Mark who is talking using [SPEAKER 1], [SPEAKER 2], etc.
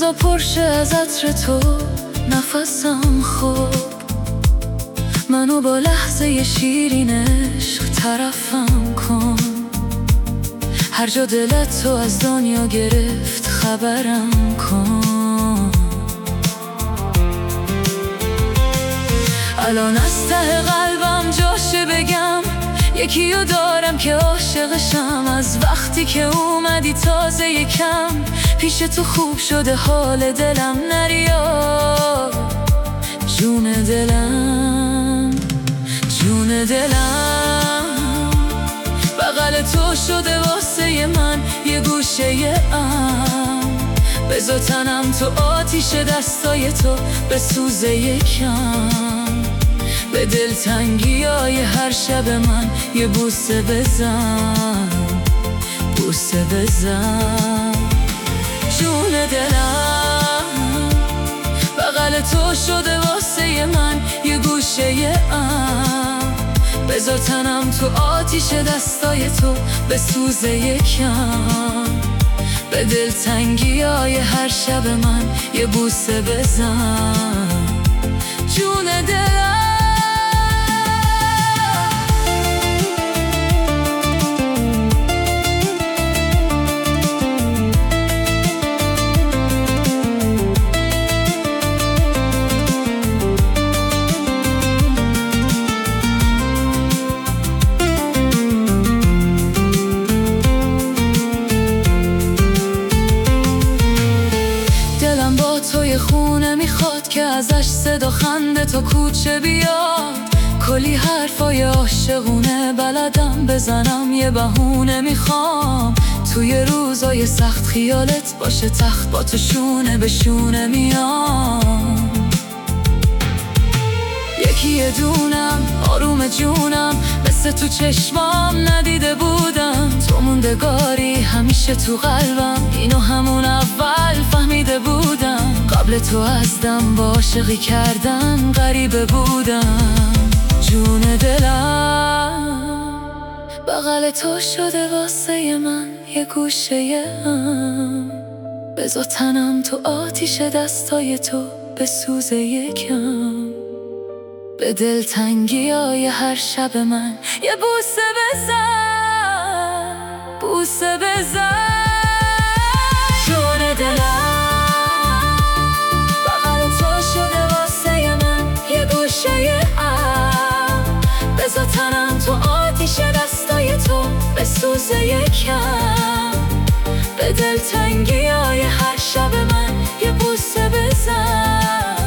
[SPEAKER 1] فضا پرشه از عطر تو، نفسم خوب، منو با لحظه شیرین عشق طرفم کن. هر جا دلت تو از دنیا گرفت خبرم کن. الان از ته قلبم جاشه بگم، یکیو دارم که عاشقشم. از وقتی که اومدی تازه یکم پیش تو خوب شده حال دلم. نریا جون دلم، جون دلم، بغل تو شده واسه من یه گوشه ام. بذار تنم تو آتیش دستای تو بسوزه یکم. به دلتنگیای هر شب من یه بوسه بزن، بوسه بزن. جون دلم، بغل تو شده واسه من یه گوشه ام. بذار تنم تو آتیش دستای تو بسوزه یکم. به دلتنگیای هر شب من یه بوسه بزن، جون دلم. توی خونه میخواد که ازش صدا خنده تو کوچه بیاد. کلی حرفای عاشقونه بلدم بزنم، یه بهونه میخوام. توی روزای سخت خیالت باشه تخت، با تو شونه به شونه میام. یکی دونم آروم جونم، مثل تو چشمام ندیده بودم. تو موندگاری همیشه تو قلبم، اینو همون اول فهمیده بودم. قبل تو از دم با عاشقی کردن غریبه بودم. جون دلم، بغل تو شده واسه من یه گوشه ام. بذار تنم تو آتیش دستای تو بسوزه یکم. به دلتنگیای هر شب من یه بوسه بزن، بوسه بزن. جون دلم، بغل تو شده واسه من یه گوشه ام. بذار تنم تو آتیش دستای تو بسوزه یکم. به دلتنگیای هر شب من یه بوسه بزن.